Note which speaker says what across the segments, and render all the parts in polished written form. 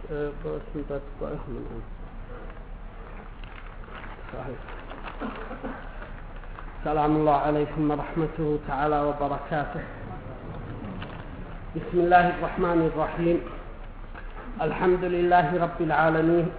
Speaker 1: سلام الله عليكم ورحمته تعالى وبركاته. بسم الله الرحمن الرحيم. الحمد لله رب العالمين،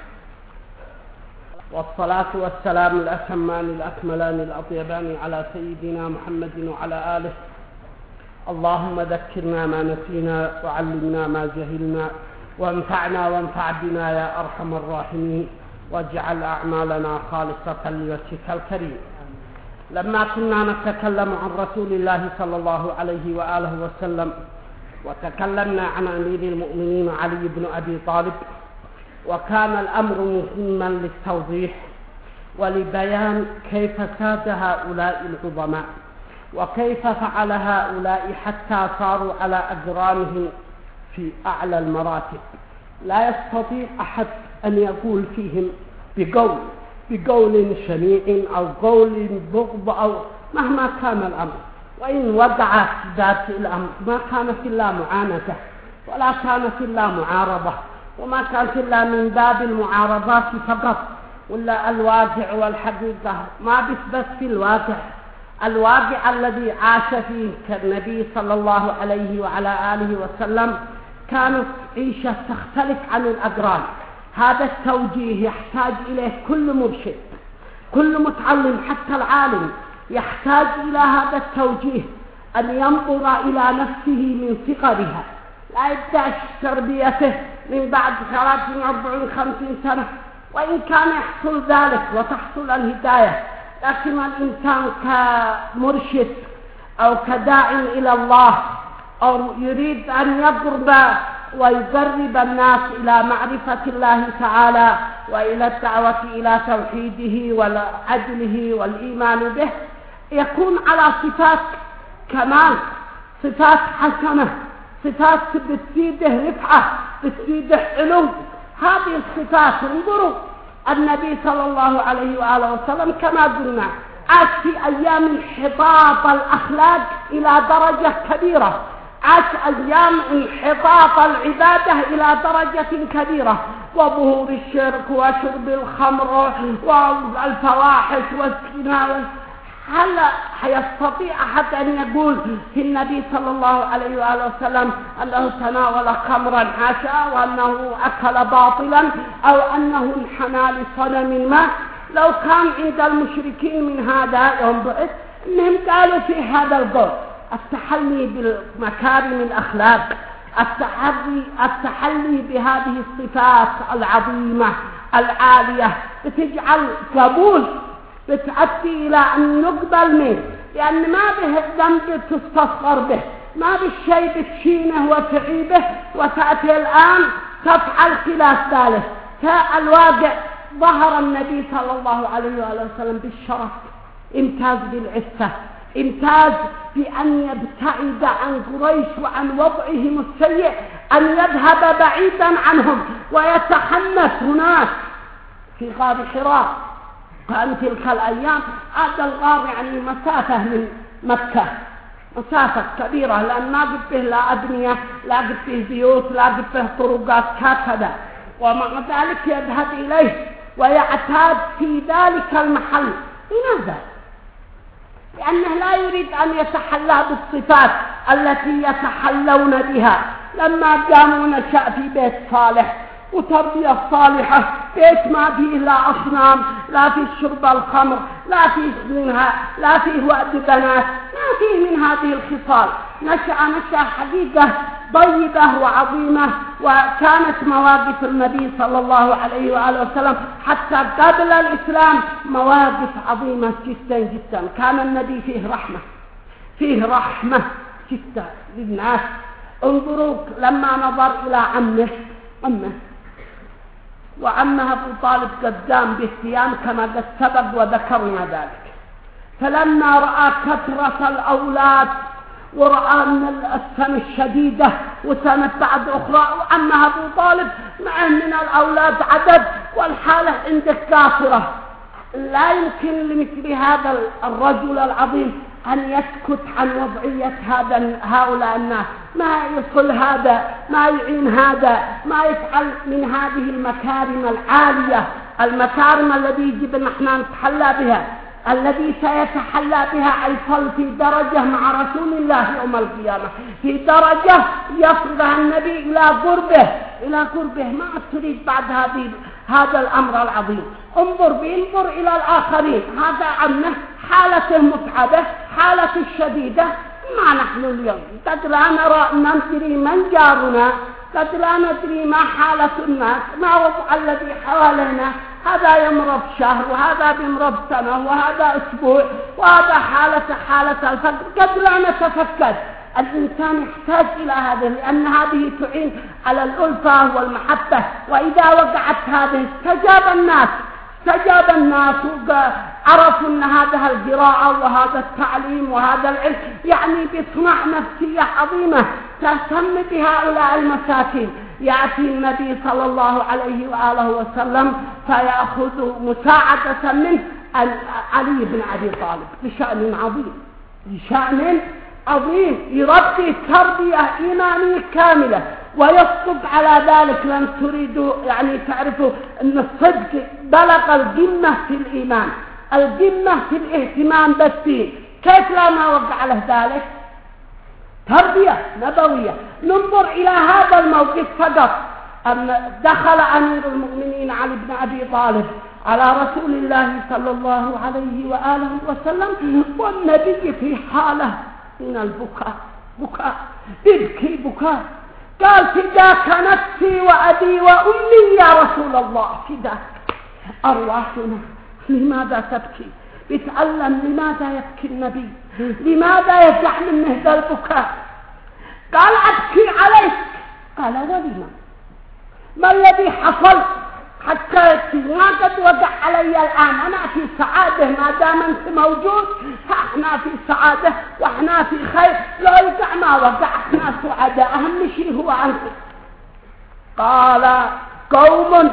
Speaker 1: والصلاة والسلام الأتمان الأكملان الأطيبان على سيدنا محمد وعلى آله. اللهم ذكرنا ما نسينا وعلمنا ما جهلنا وانفعنا وانفع بنا يا أرحم الراحمين، واجعل أعمالنا خالصة لوجهك الكريم. لما كنا نتكلم عن رسول الله صلى الله عليه وآله وسلم، وتكلمنا عن أمير المؤمنين علي بن أبي طالب، وكان الأمر مهما للتوضيح ولبيان كيف ساد هؤلاء العظماء، وكيف فعل هؤلاء حتى صاروا على أجرامهم في أعلى المراتب. لا يستطيع أحد أن يقول فيهم بقول شنيع أو قول بغض أو مهما كان الأمر، وإن وقع ذات الأمر ما كانت إلا معاندة ولا كانت إلا معارضة، وما كانت إلا من باب المعارضات فقط، ولا الواقع والحقيقة ما بثبت في الواقع الذي عاش فيه النبي صلى الله عليه وعلى آله وسلم كانت عيشة تختلف عن الأقران. هذا التوجيه يحتاج إليه كل مرشد، كل متعلم، حتى العالم يحتاج إلى هذا التوجيه، أن ينظر إلى نفسه من صغرها، لا يبدأ تربيته من بعد 30 40 50 سنة، وإن كان يحصل ذلك وتحصل الهداية، لكن الإنسان كمرشد أو كداع إلى الله أو يريد أن يقرب ويقرب الناس إلى معرفة الله تعالى وإلى الدعوة إلى توحيده وعدله والإيمان به، يكون على صفات كمال، صفات حسنة، صفات بتفيده رفعة، بتفيده علو. هذه الصفات انظروا النبي صلى الله عليه وآله وسلم كما قلنا عاش في أيام انحطاط الأخلاق إلى درجة كبيرة، عاش أيام انحطاط العبادة إلى درجة كبيرة، وظهور الشرك وشرب الخمر والفواحش والزنا. هل يستطيع أحد أن يقول في النبي صلى الله عليه وآله وسلم أنه تناول خمرا حاشا، وأنه أكل باطلا، أو أنه انحنى لصنم ما؟ لو كان عند المشركين من هذا يوم بعث إنهم قالوا في هذا القول التحلي بمكارم الأخلاق، التحلي بهذه الصفات العظيمة العالية بتجعل قبول، بتؤدي إلى أن يقبل منه، لأن ما به الذنب تستصغر به، ما بالشيء بتشينه وتعيبه، وتأتي الآن تفعل خلاف ذلك. فالواقع ظهر النبي صلى الله عليه وآله وسلم بالشرف، امتاز بالعفة، امتاز بأن يبتعد عن قريش وعن وضعهم السيء، أن يذهب بعيدا عنهم ويتحنث هناك في غار حراء. كان تلك الأيام هذا الغار يعني مسافة من مكة، مسافة كبيرة، لأن ما قد به لا أبنية، لا قد به بيوت، لا قد به طرقات هكذا، ومع ذلك يذهب إليه ويعتاد في ذلك المحل. لماذا؟ لأنه لا يريد أن يتحلى بالصفات التي يتحلون بها. لما قاموا نشأ في بيت صالح وتربية صالحة، بيت ما فيه لا أصنام، لا فيه شرب الخمر، لا فيه منها، لا فيه وأد بنات، ما فيه من هذه الخصال. نشأ حقيقة طيبة وعظيمة. وكانت مواقف النبي صلى الله عليه وآله وسلم حتى قبل الإسلام مواقف عظيمة جدا جدا. كان النبي فيه رحمة جدا للناس. انظروا لما نظر إلى عمه وعمه أبو طالب قد قام باهتيام كما قد سبق وذكرنا ذلك، فلما رأى كثرة الأولاد ورأى أن السنة الشديدة وسنة بعد أخرى، وعمه أبو طالب معه من الأولاد عدد والحالة عندك كافرة، لا يمكن لمثل هذا الرجل العظيم أن يسكت عن وضعية هؤلاء الناس، ما يصل هذا، ما يعين هذا، ما يفعل من هذه المكارم العالية، المكارم التي يجب أن احنا نتحلى بها، الذي سيتحلى بها الفضل في درجة مع رسول الله يوم القيامة، في درجة يصلها النبي إلى قربه ما تريد بعد هذا الأمر العظيم. انظر إلى الآخرين، هذا عمه حالته متعبة، حالته الشديدة، ما نحن اليوم قد لا ندري من جارنا، قد لا ندري ما حالة الناس، ما وضع الذي حوالينا، هذا يمرض شهر وهذا بيمرض سنة وهذا أسبوع وهذا حالة الفقر، قد لا نتفكر. الإنسان يحتاج إلى هذا، لأن هذه تعين على الألفة والمحبة، وإذا وقعت هذه استجاب الناس وعرفوا أن هذا القراءة وهذا التعليم وهذا العلم يعني بيصنع نفسية عظيمة تهتم بهؤلاء المساكين. يأتي النبي صلى الله عليه وآله وسلم فيأخذ مساعدة منه علي بن أبي طالب بشأن عظيم، يربي تربية إيمانية كاملة ويصدق على ذلك. لن تريدوا يعني تعرفوا أن الصدق بلغ القمة في الإيمان، القمة في الاهتمام بالدين، كيف لا ما وقع له ذلك؟ تربية نبوية. ننظر إلى هذا الموقف فقط، أن دخل أمير المؤمنين علي بن أبي طالب على رسول الله صلى الله عليه وآله وسلم والنبي في حالة من البكاء يبكي بكاء، قال فداك نفسي وأبي وأمي يا رسول الله، فداك أرواحنا. لماذا تبكي؟ بتعلم لماذا يبكي النبي، لماذا يفزع منه هذا البكاء؟ قال أبكي عليك. قال ولما؟ ما الذي حصل حتى ما قد وقع علي الآن؟ أنا في سعادة، ما دام أنت موجود فإحنا في سعادة وإحنا في خير، لا يقع ما وقع إحنا سعادة، أهم شيء هو أنت. قال قوم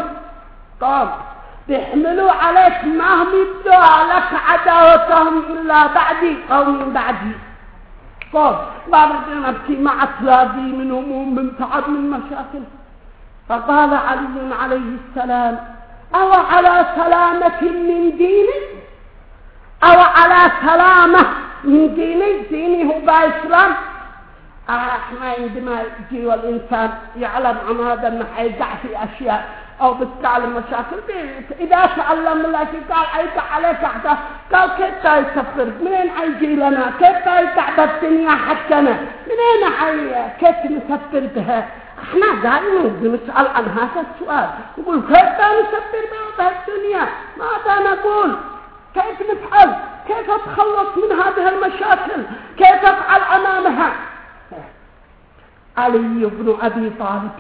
Speaker 1: بيحملوا عليك ما هم يبدوا لك عداوتهم إلا بعدي، قوم بعدي. قال ما بدنا نبكي مع تلاقي من هموم، من تعب، من مشاكل. فقال علي عليه السلام أو على سلامة من ديني، أو على سلامة من ديني هو بإسلام. احنا عندما يجي والإنسان يعلم عن هذا أنه حيقع في أشياء أو بتعلم مشاكل، إذا تعلم الله قال حيقع عليك أحداث، قال كيف يسفر، منين حيجي لنا، كيف يقع بالدنيا حقنا، منين كيف نسفر بها؟ احنا دائما بنسأل عن هذا السؤال، نقول كيف نسفر بها الدنيا؟ ماذا نقول؟ كيف نفعل؟ كيف أتخلص من هذه المشاكل؟ كيف أفعل أمامها؟ علي بن أبي طالب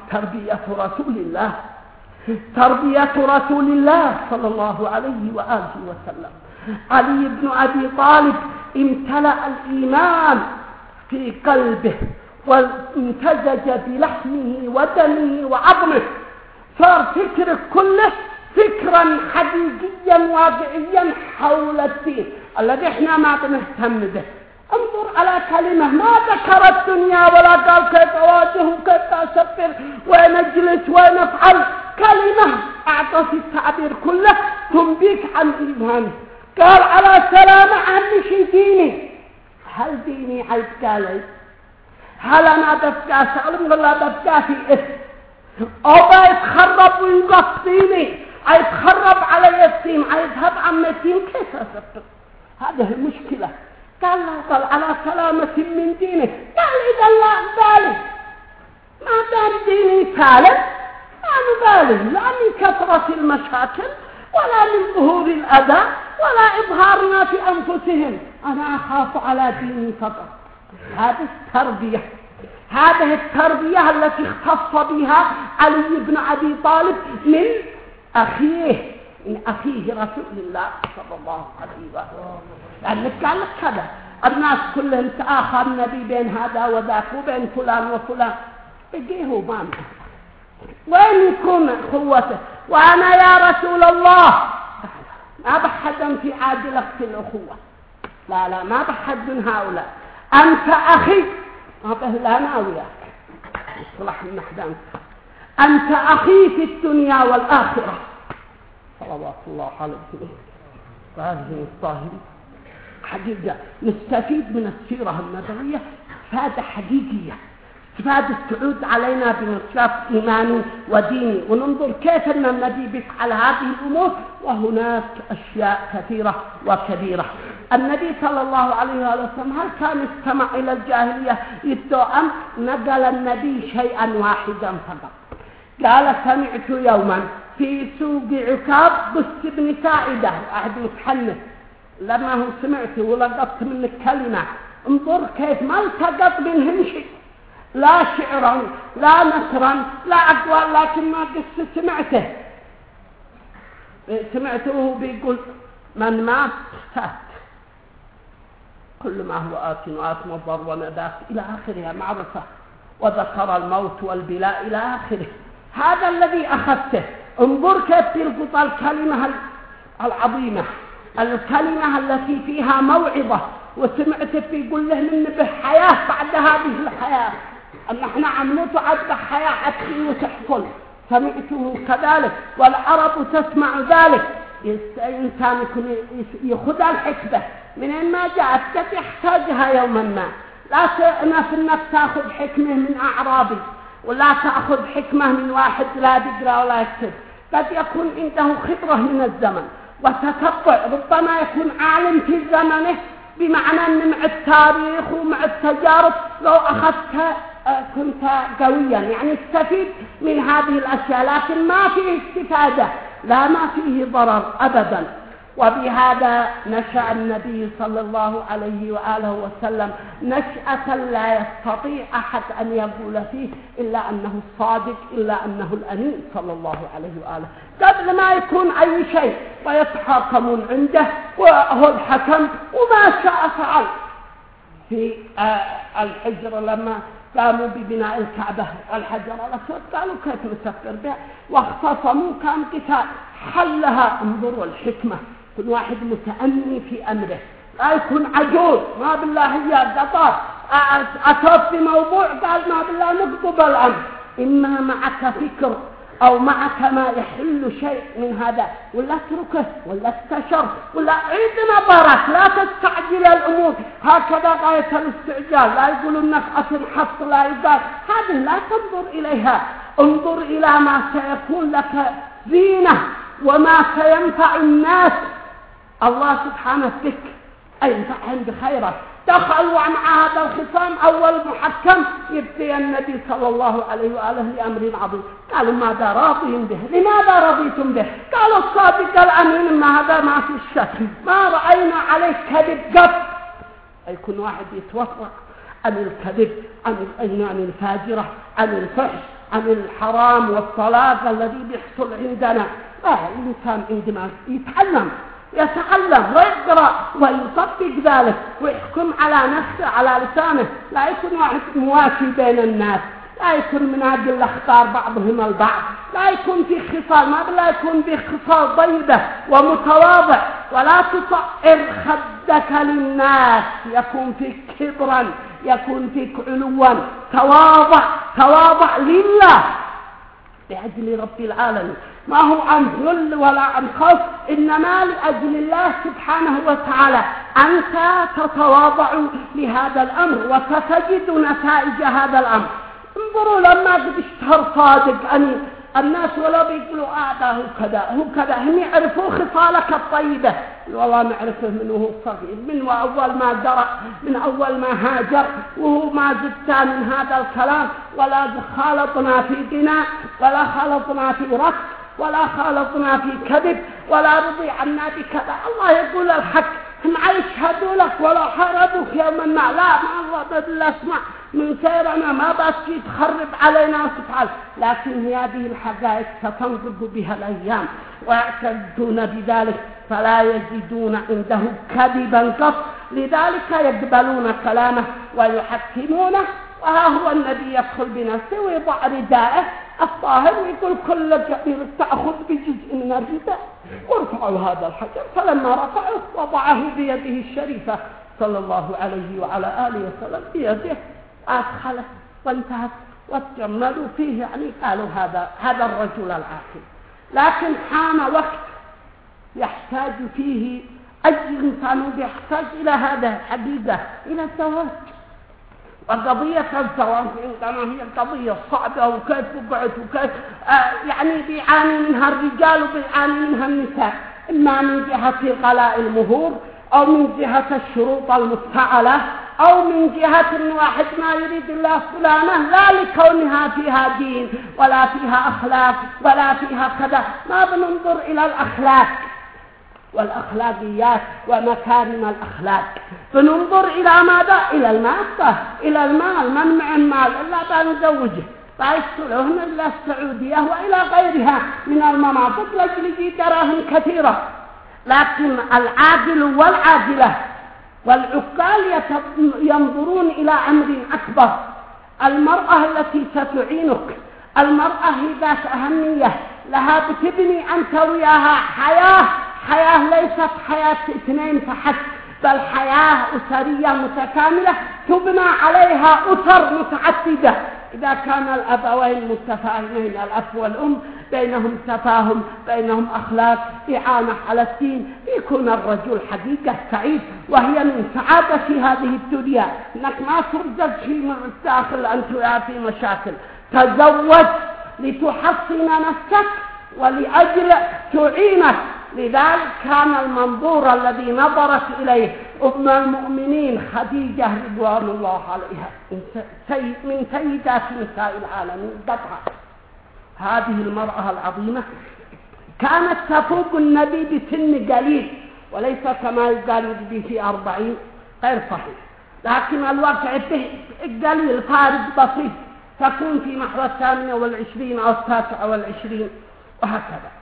Speaker 1: تربية رسول الله صلى الله عليه وآله وسلم. علي بن أبي طالب امتلأ الإيمان في قلبه وامتزج بلحمه ودمه وعظمه، صار فكره كله فكرا حقيقيا واقعيا حول الدين الذي احنا ما بنهتم به. انظر على كلمة ما ذكر الدنيا ولا قال كيف أواجه وكيف أسفر وين أجلس وين أفعل، كلمة أعطت التعبير كله تنبيك عن إيمانه. قال على سلامة عن شيء ديني، هل ديني عيبكالي؟ هل أنا ببكى سالم ولا ببكى في إثم؟ أو بيتخرب ويوقف ديني، يتخرب علي الدين، يذهب عن الدين، كيف أسفر؟ هذه المشكلة. قال على سلامة من دينه. قال إذا لا أبالي، ما دام ديني سالم ما نبالي، لا من كثرة المشاكل ولا من ظهور الأذى ولا إظهارنا في أنفسهم، أنا أخاف على ديني فقط. هذه التربية التي اختص بها علي بن أبي طالب من أخيه رسول الله صلى الله عليه وسلم. لأنك قال لك كذا الناس كلهم تآخى النبي بين هذا وذاك وبين فلان وفلان، بقيه ما وين يكون قوته؟ وأنا يا رسول الله ما بحدا في عاجلة الأخوة، لا ما بحد من هؤلاء. أنت أخي، ما به لا أنا وياك اصلح النحدان. أنت أخي في الدنيا والآخرة صلوات الله عليه وآله الطاهرين. حقيقة نستفيد من السيرة النبوية إفادة حقيقية، إفادة تعود علينا بمصداق إيماني وديني، وننظر كيف أن النبي بيفعل هذه الأمور. وهناك أشياء كثيرة وكبيرة. النبي صلى الله عليه وسلم هل كان استمع إلى الجاهلية يدعو؟ نقل النبي شيئا واحدا فقط. قال سمعت يوما في سوق عكاظ بس بن ساعدة أحد متحنث، لما هو سمعت ولقطت منك كلمة، انظر كيف ما التقط منهم شيء، لا شعرا لا نثرا لا أقوال، لكن ما قصة سمعته بيقول من مات فات، كل ما هو آت مضر ونداس إلى آخرها معرفة، وذكر الموت والبلاء إلى آخره. هذا الذي أخذته. انظر كيف تلقط الكلمة العظيمة، الكلمة التي فيها موعظة، وسمعت بيقول له من بحياة بعد هذه الحياة، أن احنا عملت عد حياة عدتي وتحكل. سمعته كذلك والعرب تسمع ذلك. الإنسان يكون يخذ الحكمة من ما جاءت قد يحتاجها يوما ما. لا تأنف أنك تأخذ حكمة من أعرابي، ولا تأخذ حكمة من واحد لا يقرأ ولا يكتب. قد يكون عنده خبرة من الزمن وتتبع، ربما يكون عالم في زمنه، بمعنى أن مع التاريخ ومع التجارب لو أخذت كنت قويا، يعني استفيد من هذه الأشياء، لكن ما فيه استفادة، لا ما فيه ضرر أبدا. وبهذا نشأ النبي صلى الله عليه وآله وسلم نشأة لا يستطيع أحد أن يقول فيه إلا أنه الصادق، إلا أنه الأمين صلى الله عليه وآله، قبل ما يكون أي شيء. ويتحاكمون عنده وهو الحكم، وما شاء فعل. في الحجر لما قاموا ببناء الكعبة الحجر الأسود قالوا كيف نسفر به، واختصموا كان قتال، حلها. انظروا الحكمة، كل واحد متأني في أمره، لا يكون عجوز ما بالله هي قطار أتوب بموضوع قال ما بالله نقضب الأمر، إما معك فكر أو معك ما يحل شيء من هذا، ولا اتركه ولا استشر ولا عيد نظرك، لا تستعجل الأمور هكذا غاية الاستعجال. لا يقول انك أتنحط، لا يقال هذه لا تنظر إليها، انظر إلى ما سيكون لك زينة وما سينفع الناس. الله سبحانه بك ينفعهم بخيره. دخلوا مع هذا الخصام أول محكم يبتي النبي صلى الله عليه وآله لأمر عظيم. قالوا ماذا راضين به؟ لماذا رضيتم به؟ قالوا الصادق الأمين، ما هذا ما في الشك، ما رأينا عليه كذب قط. يكون واحد يتوفق عن الكذب، عن الفاجرة، عن الفحش، عن الحرام والطلاق الذي بيحصل عندنا. الإنسان عندما يتعلم ويقرأ ويطبق ذلك ويحكم على نفسه على لسانه، لا يكون واحد مواشي بين الناس، لا يكون من أجل الأخطار بعضهم البعض، لا يكون في خصال، ما بلا يكون في خصال طيبة ومتواضع. ولا تصعر خدك للناس، يكون فيك كبرا، يكون فيك علوا. تواضع لله لأجل رب العالمين، ما هو عن ذل ولا عن خوف، إنما لأجل الله سبحانه وتعالى. أنت تتواضع لهذا الأمر وستجد نتائج هذا الأمر. انظروا لما قد اشتهر صادق أن الناس ولا بيقولوا هو كذا، هم يعرفوا خصالك الطيبة. والله نعرفه من وهو صغير، من أول ما درع، من أول ما هاجر، وهو ما زدت من هذا الكلام، ولا خالطنا في غنى، ولا خالطنا في رق، ولا خالطنا في كذب، ولا رضي عنا بكذا. الله يقول الحق، هم يشهدوا لك ولا حاربوك يوما ما. لا ما الله بدل اسمع من سيرنا، ما بس تخرب علينا سبحانه. لكن هذه الحقائق ستنضب بها الأيام، ويعتدون بذلك فلا يجدون عنده كذبا قط، لذلك يقبلون كلامه ويحكمونه. وها هو النبي يدخل بنفسه ويضع رداءه الطاهر يقول كل كبير تأخذ بجزء من الرداء وارفعوا هذا الحجر. فلما رفعه وضعه بيده الشريفة صلى الله عليه وعلى آله وسلم بيده، أدخله وانتهت وتجملوا فيه. يعني قالوا هذا الرجل العاقل. لكن حان وقت يحتاج فيه أي إنسان يحتاج إلى هذا الحقيقة، إلى الزواج. وقضية الزواج عندنا هي قضية صعبة، وكيف وقعت وكيف يعني بيعاني منها الرجال وبيعاني منها النساء، إما من جهة غلاء المهور، أو من جهة الشروط المفتعلة، أو من جهة إن واحد ما يريد الله فلانة لا لكونها فيها دين ولا فيها أخلاق ولا فيها كذا. ما بننظر إلى الأخلاق والأخلاقيات ومكارم الأخلاق، بننظر إلى ماذا؟ إلى المادة، إلى المال. من مع المال إلا بنزوجه فيشترون إلى السعودية وإلى غيرها من المناطق لجل دراهم كثيرة. لكن العاقل والعاقلة والعقال ينظرون إلى أمر أكبر. المرأة التي ستعينك، المرأة ذات أهمية، لها بتبني أنت وياها حياة ليست حياة اثنين فحسب، بل حياة أسرية متكاملة تبنى عليها أسر متعددة. إذا كان الأبوين متفاهمين، الأب والأم بينهم تفاهم، بينهم أخلاق، إعانة على الدين، يكون الرجل حقيقة سعيد. وهي من سعادة هذه الدنيا إنك ما ترزق في الداخل أنت في مشاكل. تزوج لتحصن نفسك ولأجل تعينك. لذلك كان المنظور الذي نظرت إليه أم المؤمنين خديجة رضوان الله عليها من سيدات نساء العالمين قطعا. هذه المرأة العظيمة كانت تفوق النبي بسن قليل، وليس كما يقال به في 40، غير صحيح، لكن الواقع به قليل، فارق بسيط، تكون في نحو 28 أو 29 وهكذا.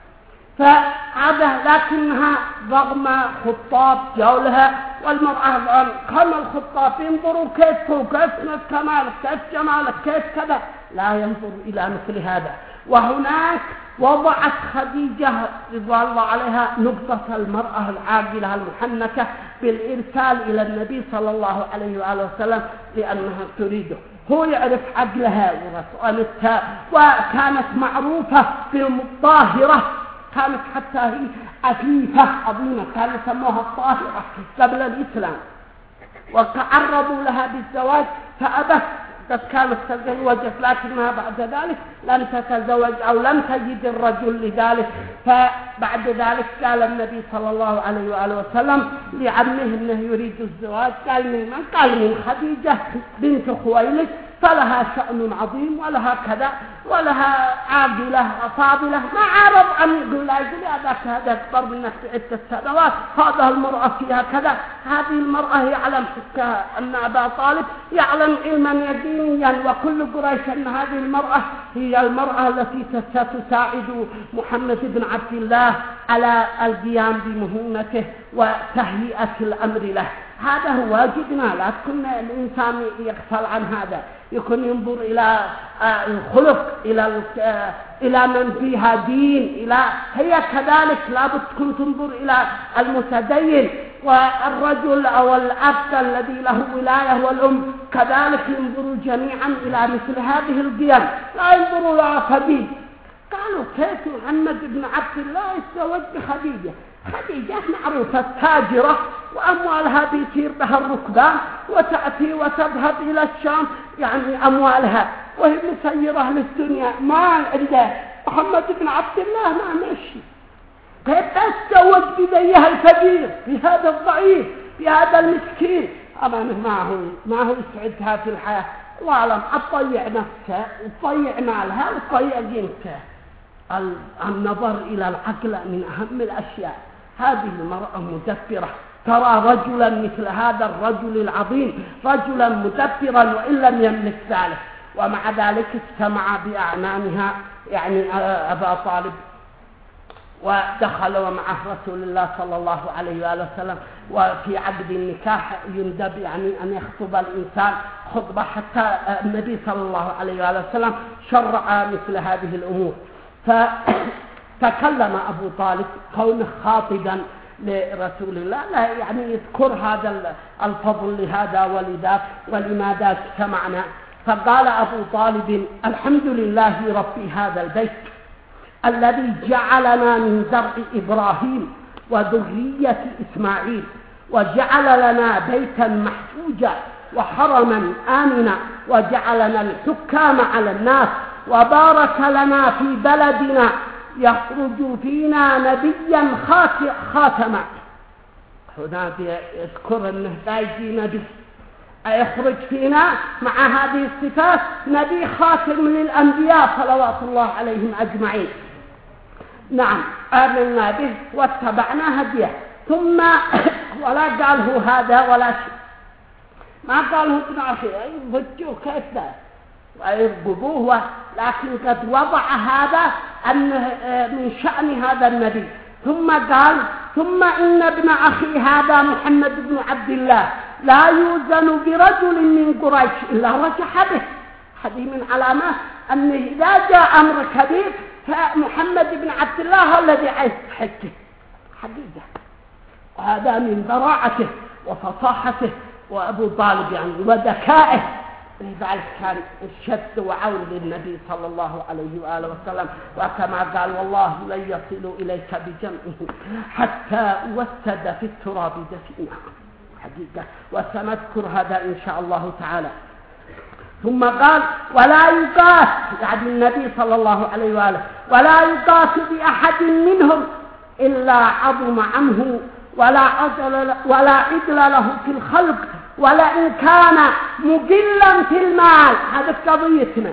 Speaker 1: فهذا لكنها رغم خطاب جولها، والمرأة كما الخطاب ينظروا كيف كمالك، كيف جمالك، كيف كذا، لا ينظر إلى مثل هذا. وهناك وضعت خديجة رضوان الله عليها نقطة المرأة العاقلة المحنكة بالإرسال إلى النبي صلى الله عليه وآله وسلم لأنها تريده. هو يعرف عقلها ورسالتها، وكانت معروفة بالطاهرة، كانت حتى هي عفيفة عظيمة، كانوا يسموها الطاهرة قبل الإسلام، وتعرضوا لها بالزواج فأبت. قد كانت تزوجت لكنها بعد ذلك لم تتزوج أو لم تجد الرجل لذلك. فبعد ذلك قال النبي صلى الله عليه وآله وسلم لعمه انه يريد الزواج. قال من من؟ قال من خديجة بنت خويلد، فلها شأن عظيم ولها كذا ولها عاقلة فاضلة. ما عارض أن يقول لا، يقول هذا أكبر منك بعدة سنوات، هذا المرأة فيها كذا. هذه المرأة يعلم حتى أن أبا طالب يعلم علما يقينيا وكل قريش أن هذه المرأة هي المرأة التي ستساعد محمد بن عبد الله على القيام بمهمته وتهيئة الأمر له. هذا هو واجبنا. لا تكون الإنسان يغفل عن هذا، يكون ينظر إلى الخلق، إلى من فيها دين، هي كذلك لابد تكون تنظر إلى المتدين، والرجل أو الأب الذي له ولاية والأم كذلك ينظروا جميعا إلى مثل هذه القيم، لا ينظروا لها خديجة. قالوا كيف محمد بن عبد الله يتزوج بخديجة؟ خديجة معروفة تاجرة وأموالها بيصير بها الركبان وتأتي وتذهب إلى الشام، يعني أموالها، وهي مسيرة للدنيا، ما عنده. محمد بن عبد الله ما ماشي، كيف تتزوج بذيها الفقير، بهذا الضعيف، بهذا المسكين؟ أمانه ما هو يسعدها في الحياة. الله أعلم، تضيع نفسها وتضيع مالها وتضيع قيمتها. النظر إلى العقل من أهم الأشياء. هذه المرأة مدبرة، ترى رجلا مثل هذا الرجل العظيم رجلا مدبرا وإن لم يملك ذلك، ومع ذلك اجتمع بأعمامها يعني أبا طالب ودخل ومعه رسول الله صلى الله عليه وآله وسلم، وفي عقد النكاح يندب يعني أن يخطب الإنسان خطبة، حتى النبي صلى الله عليه وآله وسلم شرع مثل هذه الأمور. فتكلم أبو طالب كونه خاطبا لرسول الله، لا يعني يذكر هذا الفضل لهذا ولذاك ولماذا اجتمعنا. فقال أبو طالب: الحمد لله رب هذا البيت الذي جعلنا من زرع إبراهيم وذرية إسماعيل، وجعل لنا بيتا محجوجا وحرما آمنا، وجعلنا الحكام على الناس، وبارك لنا في بلدنا يخرج فينا نبيا خاتما. هنا يذكر أنه لا يجي نبي يخرج فينا مع هذه الصفات، نبي خاتم للأنبياء صلوات الله عليهم أجمعين. نعم، آمنا به واتبعنا هديه. ثم ولا قاله هذا ولا شيء، ما قاله ابن أخي يفجوه كيف ذا ويربطوه، لكن قد وضع هذا أنه من شأن هذا النبي. ثم قال: ثم إن ابن أخي هذا محمد بن عبد الله لا يوزن برجل من قريش إلا رجح به. هذه من علامات أنه إذا جاء أمر كبير فمحمد بن عبد الله هو الذي يستحقه حقيقة، وهذا من براعته وفصاحته وأبو طالب يعني وذكائه. لذلك كان الشد وعون للنبي صلى الله عليه وآله وسلم، وكما قال: والله لن يصلوا إليك بجمعهم حتى وسد في التراب دفينا حقيقة، وسنذكر هذا إن شاء الله تعالى. ثم قال: ولا يقاس، يعني النبي صلى الله عليه وآله، ولا يقاس بأحد منهم إلا عظم عنه ولا عدل له في الخلق، ولئن كان مجلا في المال. هذا قضيتنا.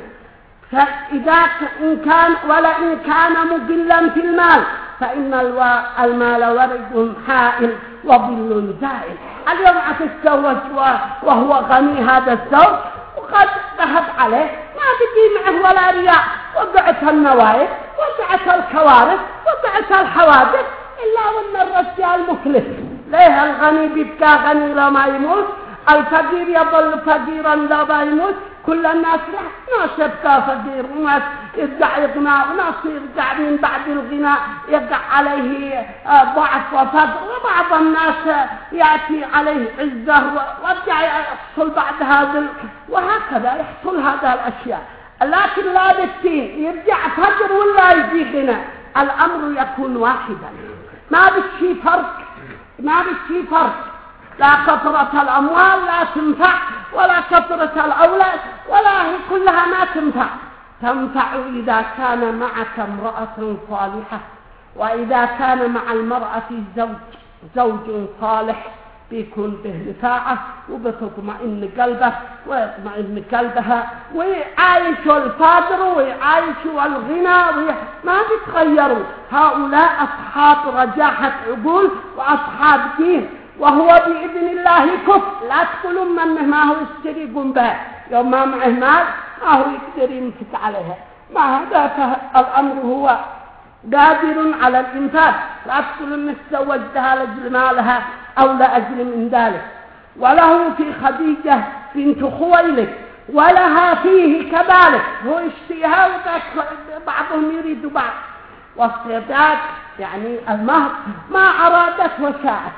Speaker 1: ولئن كان مجلا في المال فإن المال ورد حائل وظل زائل. اليوم أتزوج وهو غني هذا الزوج، وقد ذهب عليه ما بقي معه ولا رياء، وقعت النوائب وقعت الكوارث وقعت الحوادث، إلا وأن الرجال مفلس. ليه الغني بيبقى غني لما يموت، الفقير يظل فقيرا لما يموت. كل الناس ناس يبقى فقير، وناس يرجع يغنى، وناس يرجع من بعد الغنى يقع عليه ضعف وفقر، وبعض الناس يأتي عليه عزة ويرجع يحصل بعد هذا، وهكذا يحصل هذا الأشياء. لكن لا بالتين يرجع فقر ولا يجي غنى، الأمر يكون واحدا، ما بشي فرق. لا كثرة الأموال لا تنفع، ولا كثرة الأولاد ولا هي كلها ما تنفع إذا كان معك امرأة صالحة، وإذا كان مع المرأة زوج صالح بيكون به نفاعة، وبتطمئن قلبه ويطمئن قلبها، ويعايش الفقر ويعايش الغنى، ما بيتغيروا. هؤلاء أصحاب رجاحة عقول وأصحاب دين، وهو بإذن الله كفر. لا تقولوا منه ما هو يشتري قنبه، يوم ما معه مال ما هو يقدر يمسك عليها، ما هذا الأمر هو قادر على الإنفاق. لا تقولوا انه تزوجتها لأجل مالها أو لأجل من ذلك. وله في خديجة بنت خويلد ولها فيه كذلك، هو يشتيها وبعضهم يريد بعض. والصداق يعني المهر ما أرادت وشاءت،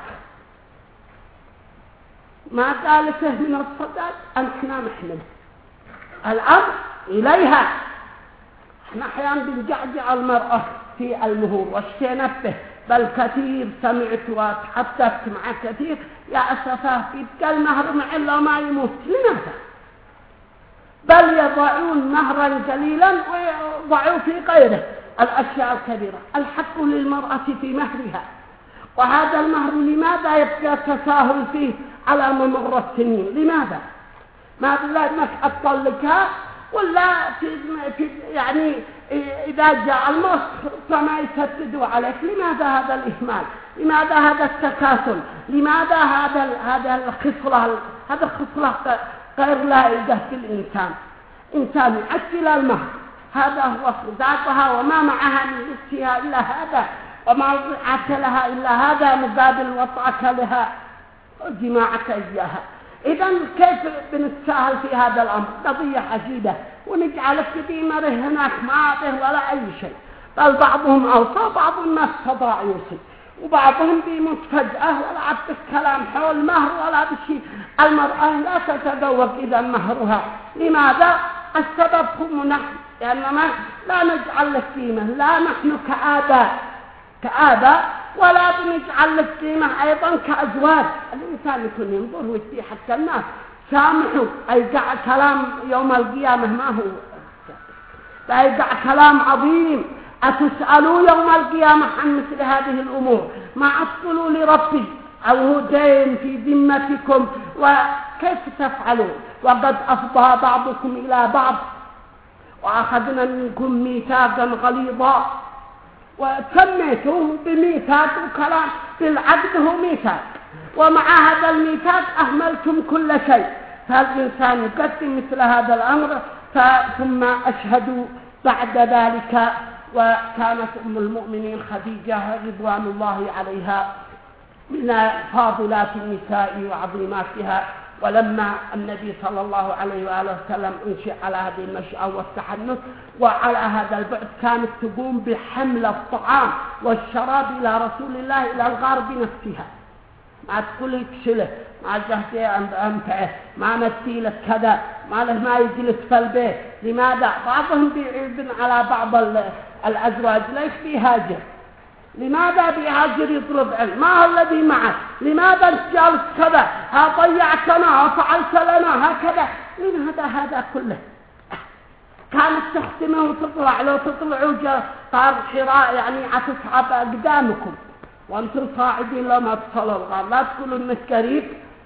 Speaker 1: ما قالته من الصداق أنحنا نحمل الأمر إليها. احنا أحيانا بنجعجع المرأة في المهور واشتينا به، بل كثير سمعت وتحدثت مع كثير يا أسفاه يبقى المهر مع الله ما يموت. لماذا؟ بل يضعون مهرا قليلا ويضعوا في غيره الأشياء الكبيرة. الحق للمرأة في مهرها، وهذا المهر لماذا يبقى تساهل فيه على ممر السنين؟ لماذا؟ ما بالله انك اطلقها ولا يعني اذا جاء الموت فما يسددوا عليك. لماذا هذا الإهمال؟ لماذا هذا التكاسل؟ لماذا هذا الخصلة غير لائقة في الإنسان؟ إنسان يعجل المهر، هذا هو صداقها وما معها من نفسها إلا هذا، وما وضعت لها إلا هذا مقابل وطأك لها وجماعك إياها. إذا كيف بنتساهل في هذا الأمر؟ قضية عجيبة، ونجعلك بمره هناك ما به ولا أي شيء. بل بعضهم أوصى، بعض الناس صداع يوصي، وبعضهم بيموت فجأة ولا عبد الكلام حول مهر ولا بشيء. المرأة لا تتزوج إذا مهرها. لماذا؟ السبب هم نحن، لأننا لا نجعل لك قيمة، لا نحن كآباء ولا بنجعل لك قيمة أيضا كأزواج. الإنسان يكون ينظر ويدي حتى الناس سامحوا. أيقع كلام يوم القيامة ما هو أيقع كلام عظيم. أتسألوا يوم القيامة عن مثل هذه الأمور؟ ما أصلوا لربي أو هو دين في ذمتكم، وكيف تفعلون وقد أفضى بعضكم إلى بعض وأخذنا منكم ميثاقا غليظا. وسميتوه بميثاق وكلام، بالعقد هو ميثاق، ومع هذا الميثاق أهملتم كل شيء. فالإنسان يقدم مثل هذا الأمر ثم أشهدوا بعد ذلك. وكانت أم المؤمنين خديجة رضوان الله عليها من فاضلات النساء وعظيماتها. ولما النبي صلى الله عليه وآله وسلم انشئ على هذه النشأة والتحنث وعلى هذا البعد، كانت تقوم بحمل الطعام والشراب إلى رسول الله إلى الغار بنفسها. ما تقول تشله، ما جهتي أنفعه، ما نسيلك كذا، ما يجلس في البيت. لماذا؟ بعضهم بيعيبن على بعض الأزواج، ليش بيهاجر؟ لماذا بيهاجر يطلب علم؟ ما هو الذي معك؟ لماذا جالس كذا؟ ضيعتنا وفعلت لنا هكذا. لماذا هذا كله؟ كانت تختمه وتطلع، لو تطلعوا قال حراء يعني أتصعب أقدامكم وأنتم صاعدين لما تصلوا الغار، لا تقولوا إنك قريب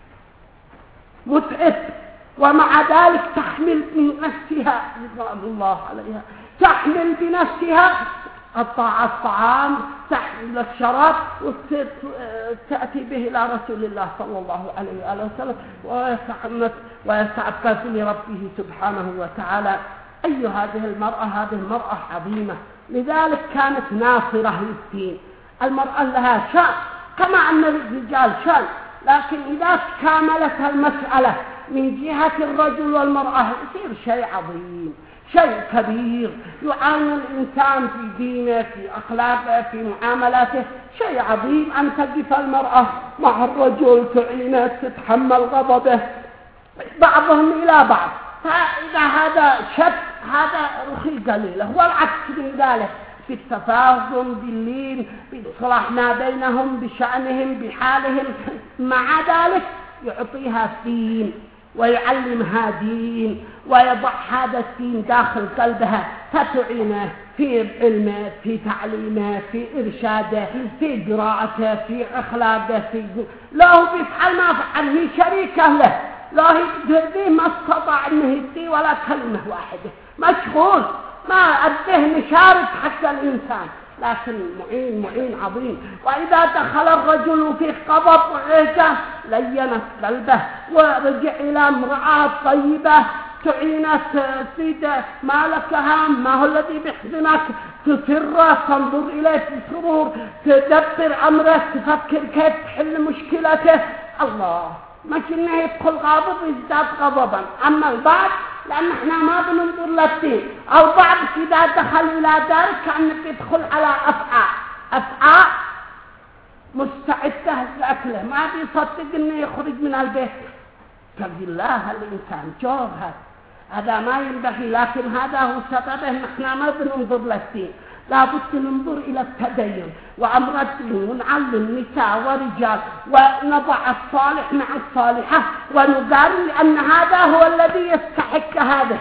Speaker 1: متعب. ومع ذلك تحمل من نفسها رضوان الله عليها، تحمل بنفسها الطعام، تحمل الشراب وتأتي به إلى رسول الله صلى الله عليه وآله وسلم ويتعبد لربه سبحانه وتعالى. أي هذه المرأة، هذه المرأة عظيمة، لذلك كانت ناصرة للدين. المرأة لها شأن كما أن الرجال شأن، لكن إذا كاملت المسألة من جهة الرجل والمرأة يصير شيء عظيم، شيء كبير. يعاني الإنسان في دينه، في أخلاقه، في معاملاته. شيء عظيم أن تقف المرأة مع الرجل، تعينه، تتحمل غضبه بعضهم إلى بعض. فإذا هذا شك هذا رخي قليله، والعكس من ذلك في التفاهم باللين، بالصلاح ما بينهم، بشأنهم، بحالهم. مع ذلك يعطيها دين ويعلمها دين ويضع هذا الدين داخل قلبها، فتعينه في علمه، في تعليمه، في إرشاده، في قراءته، في أخلاقه، لا بيفعل ما فعل، هي شريكة له، لا يهديه ما استطاع أنه يهديه ولا كلمة واحدة، مشغول ما أده مشارك حتى الإنسان، لكن معين عظيم. وإذا دخل الرجل في غضب وعيجة لينت قلبه ورجع إلى امرأة طيبة تعينه، تزيد ما لك هم، ما هو الذي بيحزنك، تسره، تنظر إليه بسرور، تدبر أمره، تفكر كيف تحل مشكلته. الله مش إنه يدخل غاضب يزداد غضبا. أما البعض لأن احنا ما بننظر للدين، أو بعض إذا دخل إلى ذلك كأنك يدخل على أفعاء مستعدة لأكله، ما بيصدق إنه يخرج من البيت. تقول الله الإنسان جور هذا ما ينبغي، لكن هذا هو سببه نحن ما بننظر للدين. لابد ننظر إلى التدين وأمر الدين، ونعلم نساء ورجال، ونضع الصالح مع الصالحة، ونقارن لأن هذا هو الذي يستحق هذا.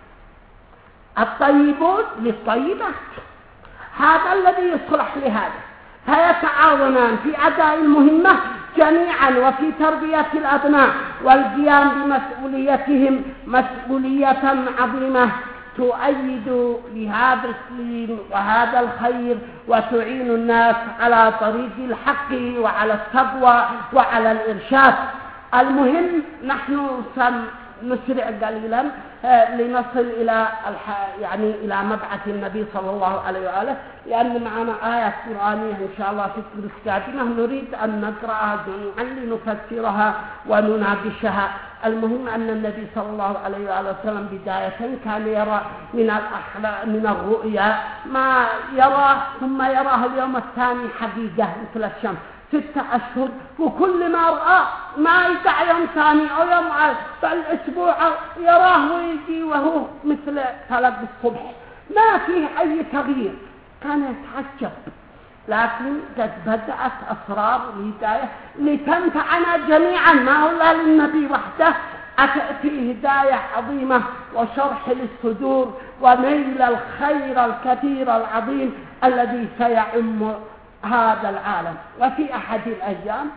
Speaker 1: الطيبون للطيبات، هذا الذي يصلح لهذا، فيتعاونان في أداء المهمة جميعا وفي تربية الأبناء والقيام بمسؤوليتهم مسؤولية عظيمة تؤيد لهذا الدين وهذا الخير، وتعين الناس على طريق الحق وعلى التقوى وعلى الإرشاد. المهم نحن نسرع قليلا لنصل إلى يعني إلى مبعث النبي صلى الله عليه وآله، لأن معنا آيات قرآنية إن شاء الله في الدروس القادمة نريد أن نقرأها جميعا لنفسرها ونناقشها. المهم أن النبي صلى الله عليه وآله وسلم بداية كان يرى من الرؤيا ما يراه، ثم يراه اليوم الثاني حقيقة مثل الشمس 6 أشهر، وكل ما رأى ما يدع يوم ثاني أو يوم الأسبوع يراه ويجي وهو مثل طلب الصبح، ما فيه أي تغيير، كان يتعجب. لكن قد بدأت أسرار الهداية لتنفعنا جميعا، ما هو لا للنبي وحده، أتأتي هداية عظيمة وشرح للصدور ونيل الخير الكثير العظيم الذي سيعم هذا العالم. وفي أحد الأيام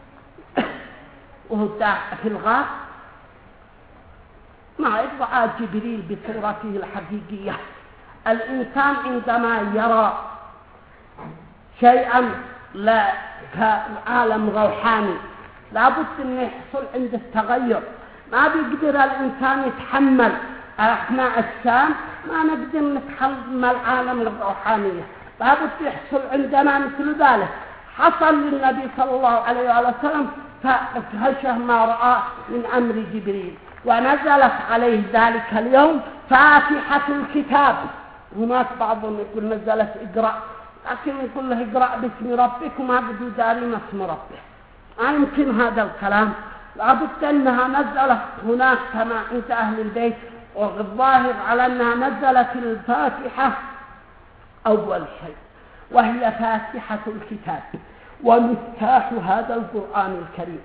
Speaker 1: وهو في الغار مع رأى جبريل بصورته الحقيقية. الإنسان عندما يرى شيئا لا كعالم روحاني لابد أن يحصل عنده التغير، ما بيقدر الإنسان يتحمل أثناء الشام، ما نقدر نتحمل العالم الروحانية، لابد يحصل عندنا مثل ذلك. حصل للنبي صلى الله عليه وسلم فأدهشه ما رأى من أمر جبريل، ونزلت عليه ذلك اليوم فاتحة الكتاب. هناك بعضهم يقول نزلت اقرأ، لكن يقول له اقرأ باسم ربك وما بدو دارين اسم ربه، ما يمكن هذا الكلام، لابد أنها نزلت هناك كما عند أهل البيت، والظاهر على أنها نزلت الفاتحة أول شيء، وهي فاتحة الكتاب ومفتاح هذا القرآن الكريم،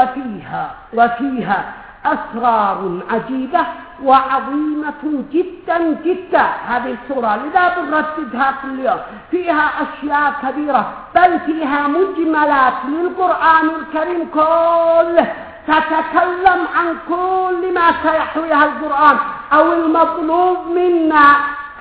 Speaker 1: وفيها أسرار عجيبة وعظيمة جدا جدا. هذه السورة لذا بنرددها كل يوم، فيها أشياء كبيرة، بل فيها مجملات للقرآن الكريم كله تتكلم عن كل ما سيحويها القرآن أو المطلوب منا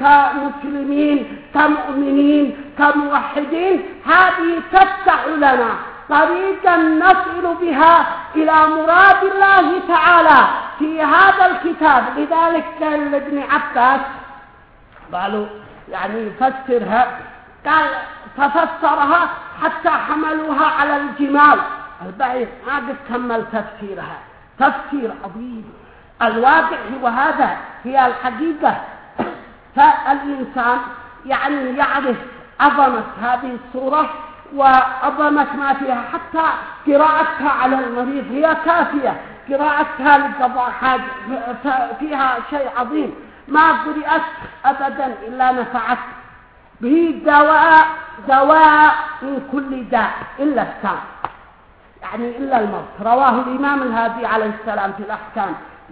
Speaker 1: كمسلمين كمؤمنين كموحدين. هذه تفتح لنا طريقا نصل بها إلى مراد الله تعالى في هذا الكتاب. لذلك قال لابن عباس قالوا يعني يفسرها، قال ففسرها حتى حملوها على الجمال البعير، ما قد كمل تفسيرها، تفسير عظيم. الواقع هو هذا، هي الحقيقة. فالإنسان يعني يعرف عظمة هذه السورة وعظمة ما فيها، حتى قراءتها على المريض هي كافية، قراءتها لقضاء حاجة فيها شيء عظيم، ما قرأت أبدا إلا نفعت به دواء من كل داء إلا السام، يعني إلا الموت. رواه الإمام الهادي عليه السلام في الأحكام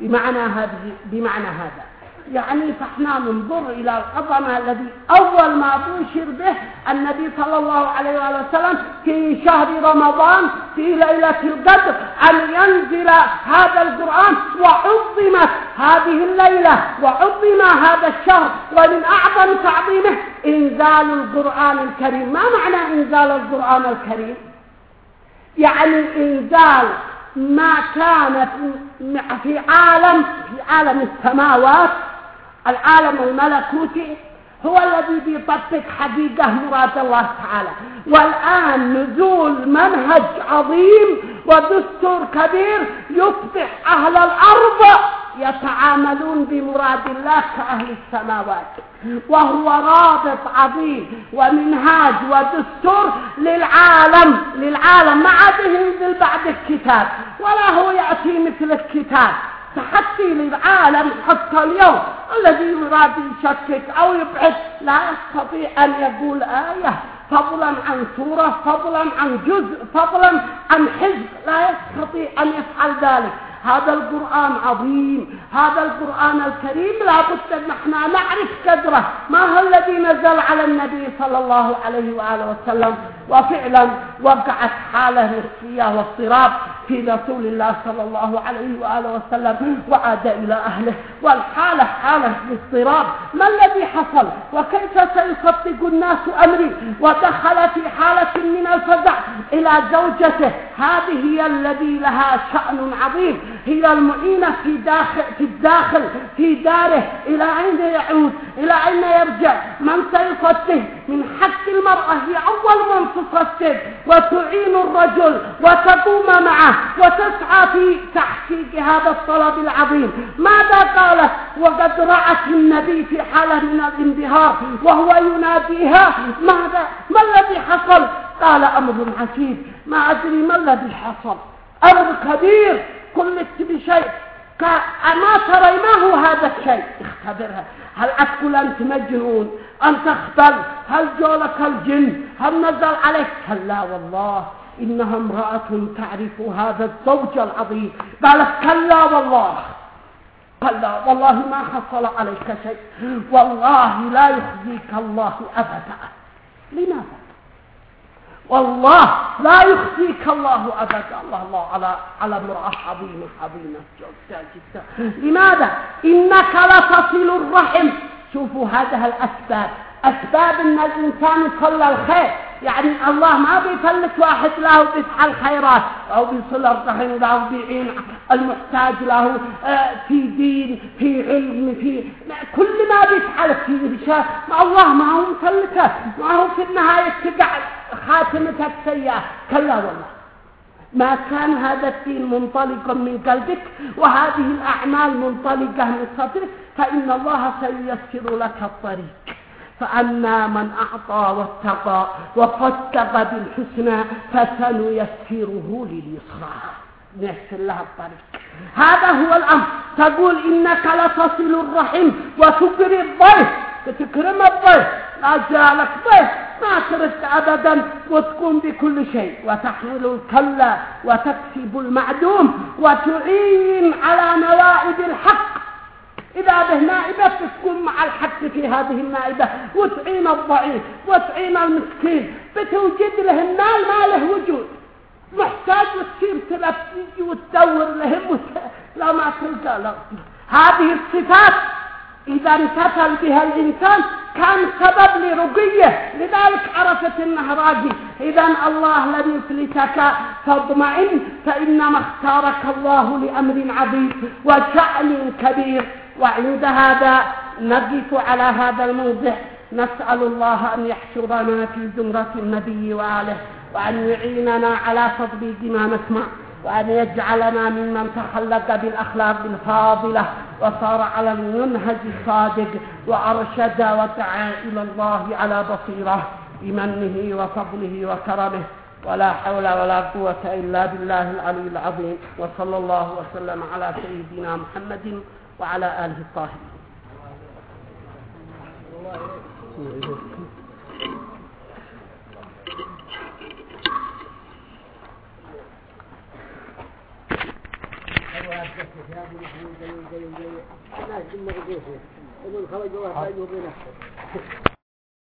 Speaker 1: بمعنى هذا. يعني فاحنا ننظر إلى العظمة الذي أول ما بشر به النبي صلى الله عليه وسلم في شهر رمضان في ليلة القدر أن ينزل هذا القرآن، وعظمت هذه الليلة وعظم هذا الشهر، ومن أعظم تعظيمه إنزال القرآن الكريم. ما معنى إنزال القرآن الكريم؟ يعني إنزال ما كان في عالم السماوات، العالم الملكوتي هو الذي بيطبق حقيقة مراد الله تعالى، والآن نزول منهج عظيم ودستور كبير يصبح أهل الأرض يتعاملون بمراد الله كأهل السماوات، وهو رابط عظيم ومنهاج ودستور للعالم ما عاد ينزل بعد الكتاب، ولا هو يأتي مثل الكتاب. تحدي للعالم حتى اليوم الذي يراد يشكك أو يبعد لا يستطيع أن يقول آية، فضلا عن سورة، فضلا عن جزء، فضلا عن حزب، لا يستطيع أن يفعل ذلك. هذا القرآن عظيم، هذا القرآن الكريم لابد أن احنا نعرف قدره، ما هو الذي نزل على النبي صلى الله عليه وآله وسلم. وفعلا وقعت حالة نفسية واضطراب في رسول الله صلى الله عليه وآله وسلم، وعاد إلى أهله والحالة حالة اضطراب. ما الذي حصل وكيف سيصدق الناس أمري؟ ودخل في حالة من الفزع إلى زوجته، هذه هي الذي لها شأن عظيم، هي المعينة في الداخل في داره. إلى أين يعود؟ إلى أين يرجع؟ من سيصدق؟ من حق المرأة هي أول من تصدق وتعين الرجل وتقوم معه وتسعى في تحقيق هذا الطلب العظيم. ماذا قالت وقد رأت النبي في حالة من الانبهار وهو يناديها؟ ما الذي حصل؟ قال أمر عجيب، ما أدري ما الذي حصل، أمر كبير، قلت بشيء أما ترى ما هو هذا الشيء؟ اختبرها، هل أتقول أنت مجنون؟ أن تخبل؟ هل جولك الجن؟ هل نزل عليك؟ كلا والله إنها امرأة تعرف هذا الزوج العظيم. قالت كلا والله، كلا والله ما حصل عليك شيء، والله لا يخزيك الله أبدا. لماذا؟ والله لا يخزيك الله أبدا. الله على امرأة عظيمة جدا. لماذا؟ إنك لتصل الرحم. شوفوا هذه الأسباب، أسباب إن الإنسان يصلى الخير. يعني الله ما بيفلت واحد له بيفعل خيرات أو بيصل الرحم له بيعين المحتاج له في دين في علم في كل ما بيفعل في رشاة مع الله ما هو مفلته، ما هو في النهاية تقع خاتمتك سيئة. كلا والله ما كان هذا الدين منطلقا من قلبك وهذه الأعمال منطلقة من صدرك فإن الله سييسر لك الطريق. فأما من أعطى واتقى وصدق بالحسنى فسنيسره لليسرى، نيسر لها الطريق. هذا هو الأمر. تقول إنك لتصل الرحم وتكرم الضيف، تكرم الضيف، لا جالك ضيف ما ترد أبدا وتقوم بكل شيء وتحمل الكلا وتكسب المعدوم وتعين على نوائب الحق. إذا به نائبة تكون مع الحق في هذه النائبة وتعين الضعيف وتعين المسكين، بتوجد له المال ما له وجود، محتاج وتصير تلفي وتدور لهم لا ما تلقى له. هذه الصفات إذا انتفل بها الإنسان كان سبب لرقيه، لذلك عرفت انه راقي. إذا الله لن يفلتك فاطمئن فإنما اختارك الله لأمر عظيم وشأن كبير. وعند هذا نقف على هذا الموضع، نسأل الله أن يحشرنا في زمرة النبي وآله، وأن يعيننا على تطبيق ما نسمع، وأن يجعلنا ممن تخلق بالأخلاق الفاضلة وصار على المنهج الصادق وأرشد ودعا إلى الله على بصيرة بمنه وفضله وكرمه، ولا حول ولا قوة إلا بالله العلي العظيم. وصلى الله وسلم على سيدنا محمد وعلى آله الطاهرين. أنا أجمع جوفي ومن خرج واحد يجوب نفسه.